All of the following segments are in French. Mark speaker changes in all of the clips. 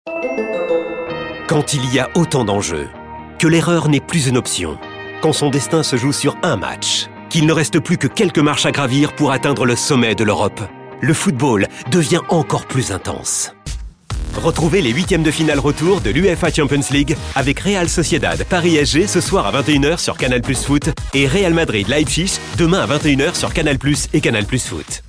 Speaker 1: Quand il y a autant d'enjeux, que l'erreur n'est plus une option, quand son destin se joue sur un match, qu'il ne reste plus que quelques marches à gravir pour atteindre le sommet de l'Europe, le football devient encore plus intense. Retrouvez les huitièmes de finale retour de l'UEFA Champions League avec Real Sociedad Paris SG ce soir à 21h sur Canal+ Foot et Real Madrid Leipzig demain à 21h sur Canal+ et Canal+ Foot.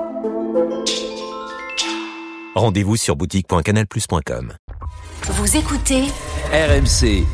Speaker 1: Rendez-vous sur boutique.canalplus.com.
Speaker 2: Vous écoutez
Speaker 3: RMC.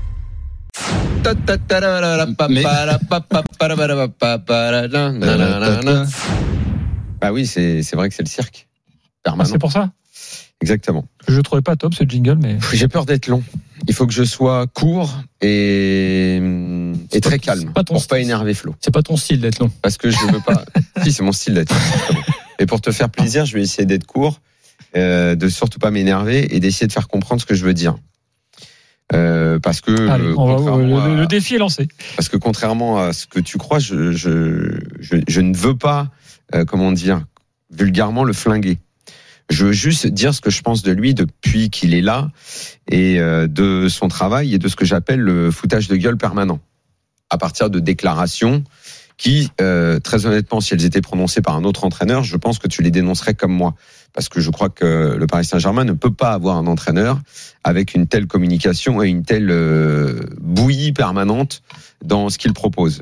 Speaker 4: Bah oui, c'est vrai que c'est le cirque permanent.
Speaker 5: C'est pour ça.
Speaker 4: Exactement.
Speaker 5: Je trouvais pas top ce jingle, mais
Speaker 4: j'ai peur d'être long. Il faut que je sois court et très calme pour pas énerver Flo.
Speaker 5: C'est pas ton style d'être long.
Speaker 4: Parce que je veux pas. Si, c'est mon style d'être long. Et pour te faire plaisir, je vais essayer d'être court, de surtout pas m'énerver et d'essayer de faire comprendre ce que je veux dire. Parce que
Speaker 5: allez, le défi est lancé.
Speaker 4: Parce que contrairement à ce que tu crois, je ne veux pas, vulgairement le flinguer. Je veux juste dire ce que je pense de lui depuis qu'il est là et de son travail et de ce que j'appelle le foutage de gueule permanent. À partir de déclarations qui, très honnêtement, si elles étaient prononcées par un autre entraîneur, je pense que tu les dénoncerais comme moi. Parce que je crois que le Paris Saint-Germain ne peut pas avoir un entraîneur avec une telle communication et une telle bouillie permanente dans ce qu'il propose.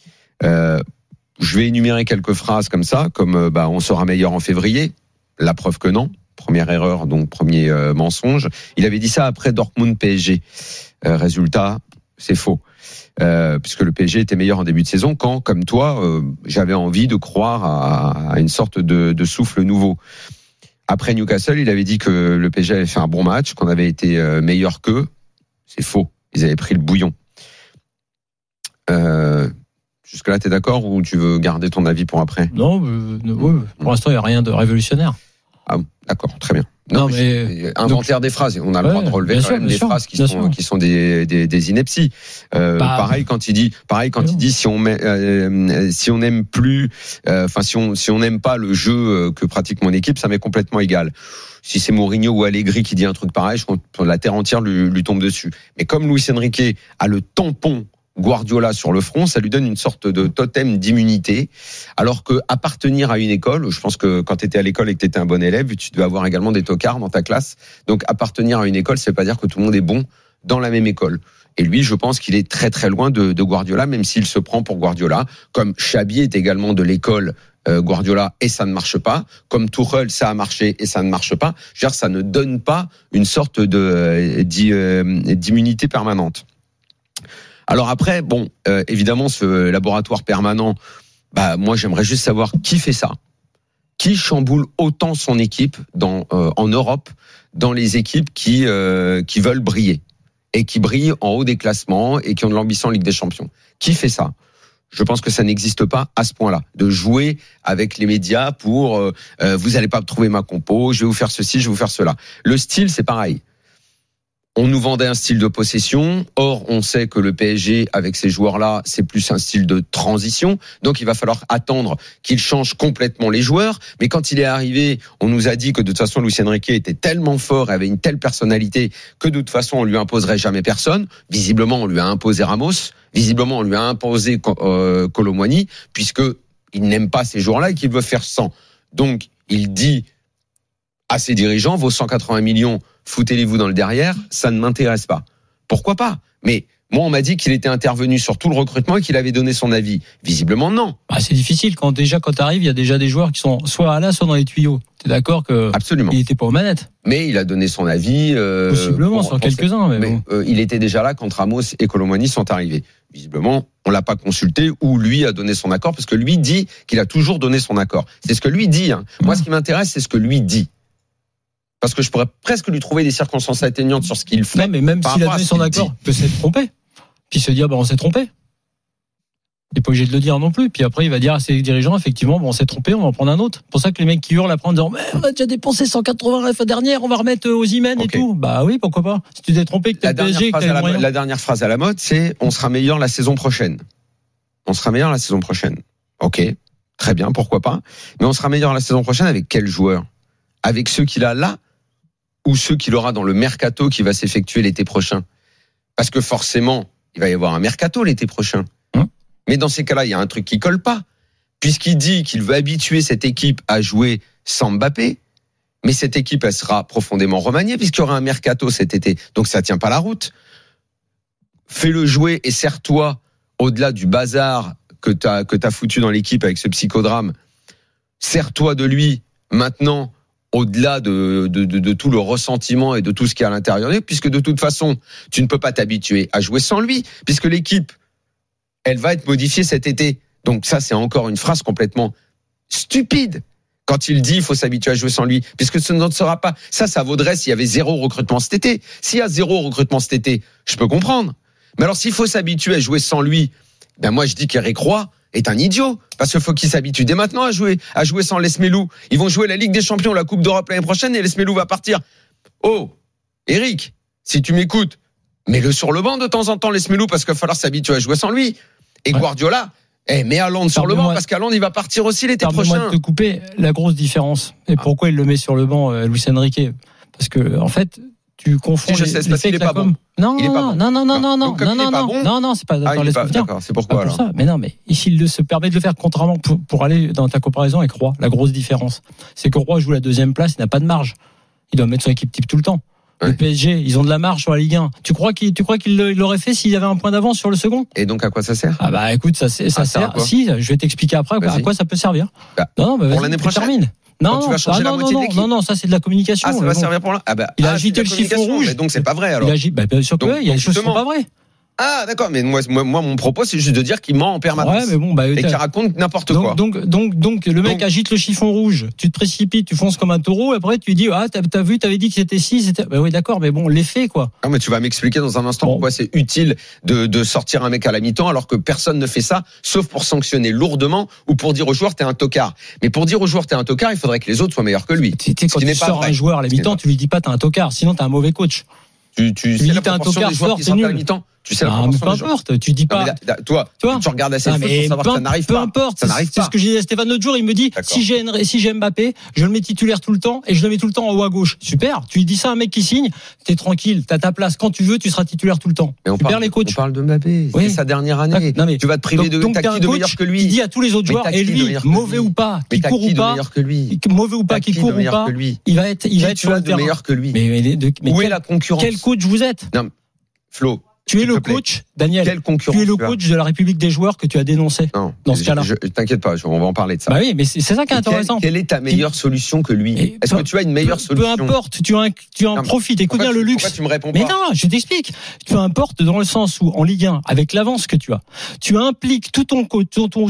Speaker 4: Je vais énumérer quelques phrases comme ça, comme on sera meilleur en février. La preuve que non. Première erreur, donc premier mensonge. Il avait dit ça après Dortmund PSG. Résultat, c'est faux. Puisque le PSG était meilleur en début de saison quand, comme toi, j'avais envie de croire à une sorte de souffle nouveau. Après Newcastle, il avait dit que le PSG avait fait un bon match, qu'on avait été meilleur qu'eux. C'est faux. Ils avaient pris le bouillon. Jusque-là, t'es d'accord ou tu veux garder ton avis pour après ?
Speaker 5: Non, pour l'instant, il n'y a rien de révolutionnaire.
Speaker 4: Ah, d'accord, très bien. Non, mais inventaire des phrases. On a le droit de relever quand même des phrases qui sont des inepties. Pareil quand il dit si on n'aime plus, si on n'aime pas le jeu que pratique mon équipe, ça m'est complètement égal. Si c'est Mourinho ou Allegri qui dit un truc pareil, je compte la terre entière lui tombe dessus. Mais comme Luis Enrique a le tampon Guardiola sur le front, ça lui donne une sorte de totem d'immunité. Alors que appartenir à une école, je pense que quand tu étais à l'école et que tu étais un bon élève, tu devais avoir également des tocards dans ta classe. Donc appartenir à une école, ça veut pas dire que tout le monde est bon dans la même école. Et lui, je pense qu'il est très très loin de Guardiola, même s'il se prend pour Guardiola. Comme Xabi est également de l'école Guardiola et ça ne marche pas. Comme Tuchel, ça a marché et ça ne marche pas. Je veux dire, ça ne donne pas une sorte d'immunité permanente. Alors après, évidemment, ce laboratoire permanent, moi j'aimerais juste savoir qui fait ça, qui chamboule autant son équipe en Europe, dans les équipes qui veulent briller et qui brillent en haut des classements et qui ont de l'ambition en Ligue des Champions. Qui fait ça ? Je pense que ça n'existe pas à ce point-là, de jouer avec les médias pour vous n'allez pas trouver ma compo, je vais vous faire ceci, je vais vous faire cela. Le style, c'est pareil. On nous vendait un style de possession. Or, on sait que le PSG, avec ces joueurs-là, c'est plus un style de transition. Donc, il va falloir attendre qu'il change complètement les joueurs. Mais quand il est arrivé, on nous a dit que de toute façon, Luis Enrique était tellement fort, avait une telle personnalité que de toute façon, on lui imposerait jamais personne. Visiblement, on lui a imposé Ramos. Visiblement, on lui a imposé Kolo Muani, puisque il n'aime pas ces joueurs-là et qu'il veut faire 100. Donc, il dit à ses dirigeants, vos 180 millions, foutez-les-vous dans le derrière, ça ne m'intéresse pas. Pourquoi pas ? Mais moi, on m'a dit qu'il était intervenu sur tout le recrutement et qu'il avait donné son avis. Visiblement, non.
Speaker 5: C'est difficile. Quand t'arrives, il y a déjà des joueurs qui sont soit là, soit dans les tuyaux. T'es d'accord que
Speaker 4: absolument.
Speaker 5: Il était pas aux manettes.
Speaker 4: Mais il a donné son avis.
Speaker 5: Possiblement, sur quelques-uns. Mais
Speaker 4: il était déjà là quand Ramos et Kolo Muani sont arrivés. Visiblement, on l'a pas consulté ou lui a donné son accord parce que lui dit qu'il a toujours donné son accord. C'est ce que lui dit. Moi, ce qui m'intéresse, c'est ce que lui dit. Parce que je pourrais presque lui trouver des circonstances atténuantes sur ce qu'il fait.
Speaker 5: Non, mais même s'il a donné son accord, il peut s'être trompé. Puis se dire, on s'est trompé. Il n'est pas obligé de le dire non plus. Puis après, il va dire à ses dirigeants, effectivement, on s'est trompé, on va en prendre un autre. C'est pour ça que les mecs qui hurlent après en disant, mais on a déjà dépensé 180 la fois dernière, on va remettre aux Imen et tout. Bah oui, pourquoi pas. Si tu t'es trompé, que t'as le PSG, que t'as les moyens.
Speaker 4: La dernière phrase à la mode, c'est, on sera meilleur la saison prochaine. On sera meilleur la saison prochaine. Ok. Très bien, pourquoi pas. Mais on sera meilleur la saison prochaine avec quel joueur ? Avec ceux qu'il a là? ou ceux qu'il aura dans le mercato qui va s'effectuer l'été prochain? Parce que forcément, il va y avoir un mercato l'été prochain. Mais dans ces cas-là, il y a un truc qui colle pas. Puisqu'il dit qu'il veut habituer cette équipe à jouer sans Mbappé, mais cette équipe, elle sera profondément remaniée puisqu'il y aura un mercato cet été. Donc ça tient pas la route. Fais-le jouer et serre-toi au-delà du bazar que t'as foutu dans l'équipe avec ce psychodrame. Serre-toi de lui maintenant, au-delà de tout le ressentiment et de tout ce qu'il y a à l'intérieur, puisque de toute façon, tu ne peux pas t'habituer à jouer sans lui, puisque l'équipe, elle va être modifiée cet été. Donc ça, c'est encore une phrase complètement stupide. Quand il dit il faut s'habituer à jouer sans lui, puisque ce ne sera pas. Ça vaudrait s'il y avait 0 recrutement cet été. S'il y a 0 recrutement cet été, je peux comprendre. Mais alors s'il faut s'habituer à jouer sans lui, ben moi je dis qu'Eric Roy est un idiot, parce qu'il faut qu'il s'habitue dès maintenant à jouer sans Lesmelou. Ils vont jouer la Ligue des Champions, la Coupe d'Europe l'année prochaine, et Lesmelou va partir. Oh, Eric, si tu m'écoutes, mets-le sur le banc de temps en temps, Lesmelou, parce qu'il va falloir s'habituer à jouer sans lui. Et Guardiola, mets Haaland sur le banc, parce qu'Haaland il va partir aussi l'été prochain.
Speaker 5: Permets-moi de te couper la grosse différence. Et pourquoi il le met sur le banc, Luis Enrique? Parce que en fait, tu confonds.
Speaker 4: Si je sais, c'est parce qu'il est pas bon.
Speaker 5: Non,
Speaker 4: il est pas bon.
Speaker 5: Non, c'est pas
Speaker 4: d'accord, c'est pourquoi alors.
Speaker 5: Ça. Mais non, mais ici il se permet de le faire contrairement pour aller dans ta comparaison avec Roy. La grosse différence, c'est que Roy joue la deuxième place, il n'a pas de marge. Il doit mettre son équipe type tout le temps.
Speaker 4: Ouais.
Speaker 5: Le PSG, ils ont de la marge sur la Ligue 1. Tu crois qu'il l'aurait fait s'il y avait un point d'avance sur le second?
Speaker 4: Et donc à quoi ça sert?
Speaker 5: Ah bah écoute, ça sert. Si, je vais t'expliquer après à quoi ça peut servir.
Speaker 4: Non, pour l'année prochaine.
Speaker 5: Non,
Speaker 4: tu vas changer la moitié de l'équipe.
Speaker 5: non, ça c'est de la communication.
Speaker 4: Ah, ça va servir pour là.
Speaker 5: Il a agité le chiffon rouge.
Speaker 4: Mais donc c'est pas vrai alors.
Speaker 5: Bien sûr que il y a des choses qui sont pas vraies.
Speaker 4: Ah d'accord, mais moi mon propos c'est juste de dire qu'il ment en permanence.
Speaker 5: Ouais, mais bon,
Speaker 4: et qu'il raconte n'importe quoi.
Speaker 5: Donc le mec agite le chiffon rouge, tu te précipites, tu fonces comme un taureau, et après tu dis t'as vu, t'avais dit que c'était 6, bah oui d'accord, mais bon, l'effet quoi.
Speaker 4: Ah mais tu vas m'expliquer dans un instant pourquoi c'est utile de sortir un mec à la mi-temps alors que personne ne fait ça, sauf pour sanctionner lourdement ou pour dire aux joueurs t'es un tocard. Mais pour dire aux joueurs t'es un tocard, il faudrait que les autres soient meilleurs que lui.
Speaker 5: Quand tu sors un joueur à la mi-temps, tu lui dis pas t'es un tocard, sinon t'es un mauvais coach.
Speaker 4: Tu sais la proportion des joueurs qui sortent à la mi-temps. Tu sais la proportion des joueurs.
Speaker 5: Peu importe, tu dis pas.
Speaker 4: Toi, tu regardes assez de foot pour savoir que ça n'arrive pas.
Speaker 5: Peu importe,
Speaker 4: ça n'arrive pas.
Speaker 5: C'est ce que je disais à Stéphane l'autre jour, il me dit si j'ai Mbappé, je le mets titulaire tout le temps et je le mets tout le temps en haut à gauche. Super, tu lui dis ça à un mec qui signe, t'es tranquille, t'as ta place quand tu veux, tu seras titulaire tout le temps.
Speaker 4: Mais on parle de Mbappé, c'est sa dernière année. Tu vas te priver de t'as qui de meilleur que lui.
Speaker 5: Il dit à tous les autres joueurs et lui mauvais ou pas, qui court ou pas, mauvais ou pas, qui court ou pas, il va être sur le terrain.
Speaker 4: Meilleur que lui.
Speaker 5: Mais
Speaker 4: où est la concurrence?
Speaker 5: Quel coach vous êtes?
Speaker 4: Non, Flo.
Speaker 5: Tu es le coach, Daniel.
Speaker 4: Quelle concurrence?
Speaker 5: Tu es le coach de la République des joueurs que tu as dénoncé.
Speaker 4: Non,
Speaker 5: dans ce cas-là.
Speaker 4: T'inquiète pas, on va en parler de ça.
Speaker 5: Bah oui, mais c'est ça qui est intéressant.
Speaker 4: Quelle est ta meilleure solution que lui? Est-ce que tu as une meilleure solution?
Speaker 5: Peu importe, tu en profites. Écoute bien le luxe.
Speaker 4: Pourquoi tu me réponds pas?
Speaker 5: Mais non, je t'explique. Peu importe dans le sens où en Ligue 1, avec l'avance que tu as, tu impliques tout ton groupe.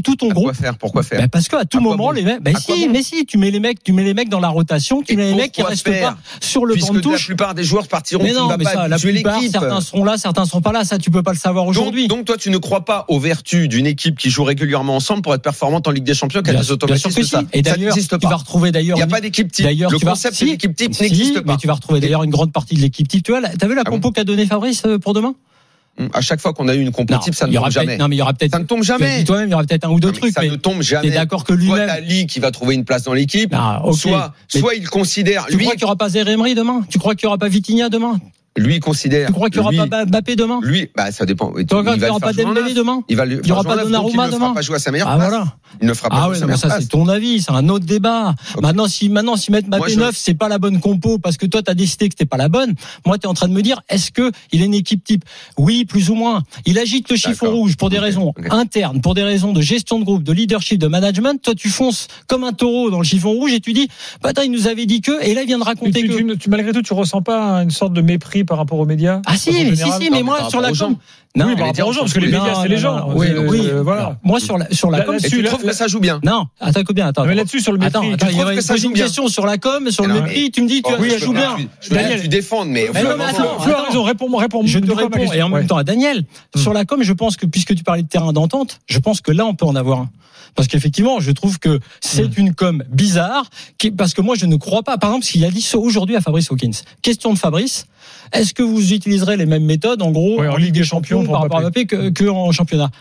Speaker 4: Pourquoi faire?
Speaker 5: Bah parce qu'à tout moment, les mecs, tu mets les mecs dans la rotation, tu mets les mecs qui restent pas sur le banc de touche.
Speaker 4: Puisque la plupart des joueurs partiront.
Speaker 5: Mais non, mais ça, la plupart, certains seront là, certains seront pas là. Ça, tu peux pas le savoir aujourd'hui.
Speaker 4: Donc toi, tu ne crois pas aux vertus d'une équipe qui joue régulièrement ensemble pour être performante en Ligue des Champions, qu'elle des automatismes, ça.
Speaker 5: Et d'ailleurs, tu vas retrouver d'ailleurs.
Speaker 4: Il n'y a pas d'équipe type. Le concept de l'équipe type n'existe pas.
Speaker 5: Mais tu vas retrouver d'ailleurs une grande partie de l'équipe type. Tu vois, t'as vu la compo qu'a donné Fabrice pour demain?
Speaker 4: À chaque fois qu'on a eu une compo type, ça ne tombe jamais.
Speaker 5: Non, mais il y aura peut-être.
Speaker 4: Ça ne tombe jamais.
Speaker 5: Toi-même, il y aura peut-être un ou deux trucs.
Speaker 4: Ça ne tombe jamais.
Speaker 5: T'es d'accord que lui-même.
Speaker 4: Soit t'as Lee qui va trouver une place dans l'équipe. Soit il considère.
Speaker 5: Tu crois qu'il n'y aura pas Zaire Emery demain? Tu crois qu'il n'y aura pas Vitinha demain?
Speaker 4: Lui considère.
Speaker 5: Tu crois qu'il n'y aura pas Mbappé demain?
Speaker 4: Lui, ça dépend.
Speaker 5: Tu crois qu'il n'y aura pas Dembélé demain?
Speaker 4: Il
Speaker 5: n'y aura pas Donnarumma demain?
Speaker 4: Il ne fera pas jouer à sa meilleure place.
Speaker 5: Voilà.
Speaker 4: Il ne fera pas jouer à sa meilleure place.
Speaker 5: Ça, c'est ton avis. C'est un autre débat. Okay. Maintenant, si mettre Mbappé 9, c'est pas la bonne compo parce que toi, t'as décidé que c'était pas la bonne. Moi, t'es en train de me dire, est-ce que il est une équipe type? Oui, plus ou moins. Il agite le chiffon rouge pour des raisons internes, pour des raisons de gestion de groupe, de leadership, de management. Toi, tu fonces comme un taureau dans le chiffon rouge et tu dis, il nous avait dit que, et là, il vient de raconter que.
Speaker 3: Malgré tout, tu ressens pas une sorte de mépris par rapport aux médias?
Speaker 5: Ah si, mais moi sur la com.
Speaker 3: Non, par rapport aux gens, parce que les médias, c'est les gens.
Speaker 5: Oui, voilà. Moi sur la com,
Speaker 4: tu trouves que ça joue bien?
Speaker 5: Non, attends.
Speaker 3: Mais là-dessus sur le mépris,
Speaker 5: tu trouves que ça joue bien? Une question sur la com, sur le mépris, tu me dis ça joue bien.
Speaker 4: Daniel, tu défends, mais
Speaker 3: Flo a raison, réponds.
Speaker 5: Je te réponds et en même temps à Daniel. Sur la com, je pense que puisque tu parlais de terrain d'entente, je pense que là on peut en avoir un. Parce qu'effectivement, je trouve que c'est une com bizarre, parce que moi, je ne crois pas. Par exemple, ce qu'il a dit aujourd'hui à Fabrice Hawkins. Question de Fabrice. Est-ce que vous utiliserez les mêmes méthodes, en gros, en Ligue des Champions par rapport à Mbappé que en championnat?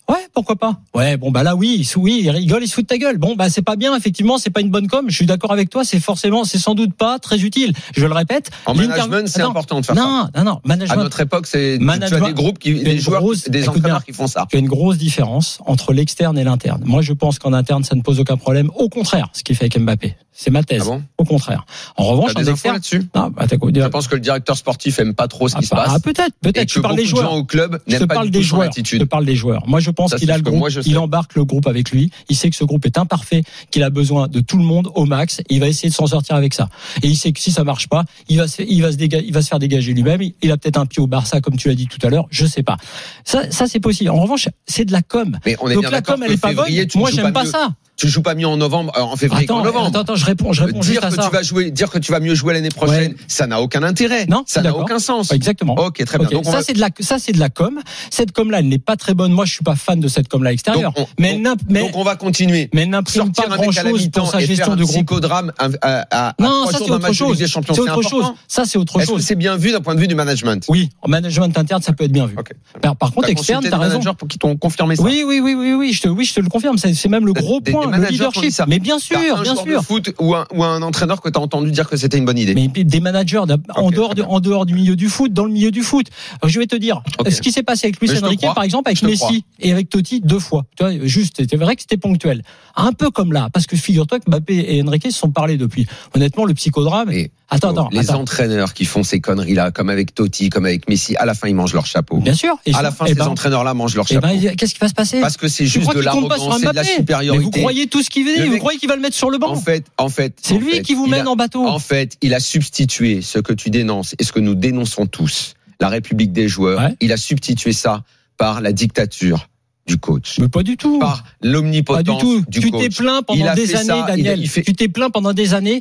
Speaker 5: Ouais, pourquoi pas. Ouais, bon bah là oui, il rigole, il se fout de ta gueule. Bon bah c'est pas bien, effectivement, c'est pas une bonne com. Je suis d'accord avec toi, c'est sans doute pas très utile. Je le répète.
Speaker 4: En management, c'est important de faire ça.
Speaker 5: Non, management.
Speaker 4: À notre époque, tu as des groupes des joueurs, des entraîneurs qui font ça.
Speaker 5: Il y a une grosse différence entre l'externe et l'interne. Moi, je pense qu'en interne, ça ne pose aucun problème. Au contraire, ce qu'il fait avec Mbappé. C'est ma thèse.
Speaker 4: Ah bon?
Speaker 5: Au contraire. En revanche,
Speaker 4: t'as des infos là-dessus? Je pense que le directeur sportif aime pas trop ce qui se passe.
Speaker 5: Ah, peut-être.
Speaker 4: Tu parles des joueurs. Gens au club n'aiment pas du tout son attitude.
Speaker 5: Je te parle des joueurs. Moi, je pense qu'il a le groupe. Il embarque le groupe avec lui. Il sait que ce groupe est imparfait, qu'il a besoin de tout le monde au max. Il va essayer de s'en sortir avec ça. Et il sait que si ça marche pas, il va se faire dégager lui-même. Il a peut-être un pied au Barça, comme tu l'as dit tout à l'heure. Je sais pas. Ça, c'est possible. En revanche, c'est de la com.
Speaker 4: Mais on est
Speaker 5: donc
Speaker 4: bien
Speaker 5: la com, elle est pas bonne. Moi, j'aime pas ça.
Speaker 4: Tu joues pas mieux en novembre, en février qu'en novembre.
Speaker 5: Attends, je réponds juste à ça.
Speaker 4: Dire que tu vas mieux jouer l'année prochaine, ça n'a aucun intérêt. Non, ça n'a aucun sens.
Speaker 5: Exactement.
Speaker 4: Ok, très bien.
Speaker 5: Donc ça, c'est de la com. Cette com-là, elle n'est pas très bonne. Moi, je suis pas fan de cette com-là extérieure.
Speaker 4: Donc on va continuer.
Speaker 5: Mais elle n'imprime pas grand-chose pour sa gestion de groupe.
Speaker 4: Psychodrame
Speaker 5: non, ça c'est autre chose. C'est autre chose. Ça c'est autre chose.
Speaker 4: Est-ce que c'est bien vu d'un point de vue du management?
Speaker 5: Oui, en management interne, ça peut être bien vu. Par contre, externe, t'as raison.
Speaker 4: Managers pour qui t'ont confirmé ça?
Speaker 5: Oui, je te le confirme. C'est même le gros point, le leadership. Mais bien sûr, bien sûr.
Speaker 4: Un joueur de foot ou un entraîneur que t'as entendu dire que c'était une bonne idée.
Speaker 5: Mais des managers en dehors du milieu du foot, dans le milieu du foot. Je vais te dire, ce qui s'est passé avec Luis Enrique, par exemple, avec Messi et avec Totti 2 fois. Tu vois, juste, c'était vrai que c'était ponctuel. Un peu comme là, parce que figure-toi que Mbappé et Enrique se sont parlé depuis. Honnêtement, le psychodrame.
Speaker 4: Les entraîneurs qui font ces conneries-là, comme avec Totti, comme avec Messi, à la fin, ils mangent leur chapeau.
Speaker 5: Bien sûr.
Speaker 4: À la fin, ces entraîneurs-là mangent leur chapeau.
Speaker 5: Qu'est-ce qui va se passer?
Speaker 4: Parce que c'est juste de l'arrogance, c'est de la supériorité.
Speaker 5: Mais vous croyez tout ce qu'il veut, vous croyez qu'il va le mettre sur le banc?
Speaker 4: En fait,
Speaker 5: c'est lui qui vous mène en bateau.
Speaker 4: En fait, il a substitué ce que tu dénonces et ce que nous dénonçons tous, la République des joueurs. Ouais. Il a substitué ça par la dictature du coach.
Speaker 5: Mais pas du tout.
Speaker 4: Par l'omnipotence du coach.
Speaker 5: Tu t'es plaint pendant des années, Daniel. Tu t'es plaint pendant des années.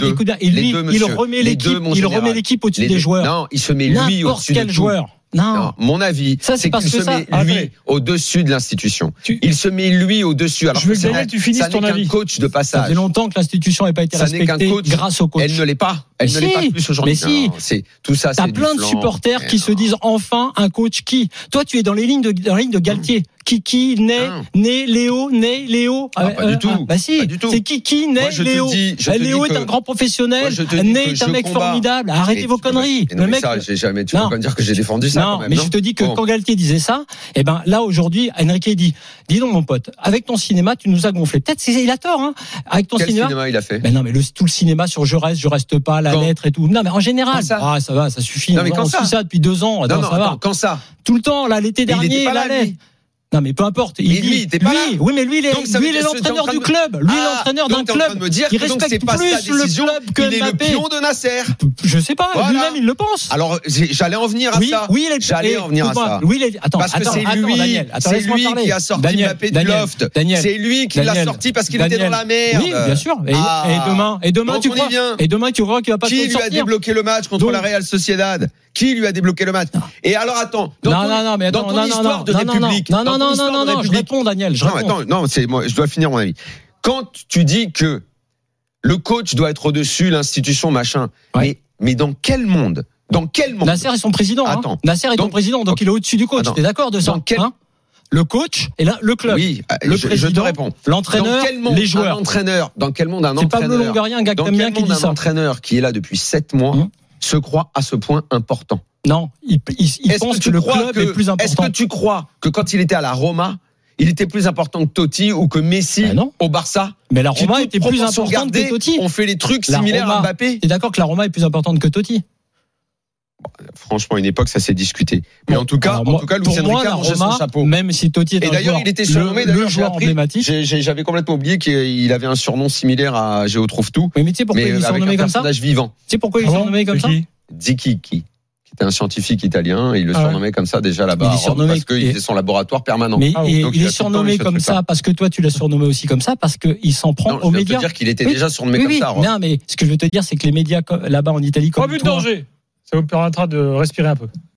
Speaker 5: Et lui, il remet l'équipe au-dessus des joueurs.
Speaker 4: Non, il se met lui au-dessus de tout.
Speaker 5: Joueur. Non,
Speaker 4: mon avis, c'est qu'il se met lui au-dessus de l'institution. Il se met lui au-dessus. Alors que ça n'est qu'un coach de passage.
Speaker 5: Ça fait longtemps que l'institution n'a pas été respectée grâce au coach.
Speaker 4: Elle ne l'est pas. Elle ne l'est pas plus aujourd'hui.
Speaker 5: Mais si.
Speaker 4: Tout ça, c'est
Speaker 5: t'as plein de supporters qui se disent enfin un coach qui. Toi, tu es dans les lignes de Galtier. Qui naît Léo.
Speaker 4: Pas du tout.
Speaker 5: Bah si. C'est qui naît Léo. Léo est un grand professionnel. Né est un mec formidable. Arrêtez vos conneries.
Speaker 4: Le mec. J'ai jamais. Tu peux pas me dire que j'ai défendu ça.
Speaker 5: Non, mais je te dis que quand Galtier disait ça, eh ben là aujourd'hui, Enrique dit, dis donc mon pote, avec ton cinéma, tu nous as gonflé. Peut-être il a tort, hein. Avec ton cinéma
Speaker 4: il a fait.
Speaker 5: Ben non, mais tout le cinéma sur je reste pas, la lettre et tout. Non, mais en général, ça va, ça suffit.
Speaker 4: Non, mais quand ça,
Speaker 5: suit ça depuis 2 ans.
Speaker 4: Non, ça va. Quand ça,
Speaker 5: tout le temps, là, l'été dernier, la lettre. Non, mais peu importe.
Speaker 4: Oui,
Speaker 5: mais lui, il est l'entraîneur du club. Lui, l'entraîneur d'un club qui respecte plus le club que Mbappé.
Speaker 4: Il est le pion de Nasser.
Speaker 5: Je sais pas. Lui-même, il le pense.
Speaker 4: Alors, j'allais en venir à ça. J'allais en venir à ça. Parce que c'est lui qui a sorti Mbappé de loft. C'est lui qui l'a sorti parce qu'il était dans la merde.
Speaker 5: Oui, bien sûr. Et demain, tu crois qu'il va pas se sortir.
Speaker 4: Qui lui a débloqué le match contre la Real Sociedad? Qui lui a débloqué le match? Et alors, attends. Dans ton histoire de République.
Speaker 5: Non, je réponds, Daniel.
Speaker 4: Je dois finir mon avis. Quand tu dis que le coach doit être au-dessus, l'institution, machin, mais dans quel monde?
Speaker 5: Nasser est son président.
Speaker 4: Attends.
Speaker 5: Nasser est ton président, donc il est au-dessus du coach. T'es d'accord de ça? Le coach et là, le club.
Speaker 4: Oui,
Speaker 5: le président,
Speaker 4: je te réponds.
Speaker 5: L'entraîneur, les joueurs.
Speaker 4: Dans quel monde un entraîneur?
Speaker 5: C'est Pablo Longoria, un gars que t'aimes bien, qui dit ça.
Speaker 4: Un entraîneur qui est là depuis 7 mois se croit à ce point important.
Speaker 5: Non, il pense que le club est plus important.
Speaker 4: Est-ce que tu crois que quand il était à la Roma, il était plus important que Totti ou que Messi au Barça?
Speaker 5: Mais la Roma était plus importante que Totti.
Speaker 4: On fait les trucs similaires à Mbappé.
Speaker 5: T'es d'accord que la Roma est plus importante que Totti?
Speaker 4: Franchement, à une époque, ça s'est discuté. Mais en tout cas, Luis Enrique a mangé son chapeau.
Speaker 5: Même si Totti est
Speaker 4: il était surnommé
Speaker 5: le joueur emblématique.
Speaker 4: J'avais complètement oublié qu'il avait un surnom similaire à Géo Trouve Tout.
Speaker 5: Mais tu sais pourquoi il est surnommé comme ça?
Speaker 4: Un personnage vivant.
Speaker 5: Tu sais pourquoi il est surnommé comme ça?
Speaker 4: Ziki, qui était un scientifique italien, et il le surnommait comme ça déjà là-bas, parce qu'il faisait son laboratoire permanent.
Speaker 5: Mais il est surnommé comme ça parce que toi tu l'as surnommé aussi comme ça parce qu'il s'en prend aux médias.
Speaker 4: Je veux te dire qu'il était déjà surnommé comme ça.
Speaker 5: Non, mais ce que je veux te dire, c'est que les médias là-bas en Italie, comme
Speaker 3: danger. Ça vous permettra de respirer un peu.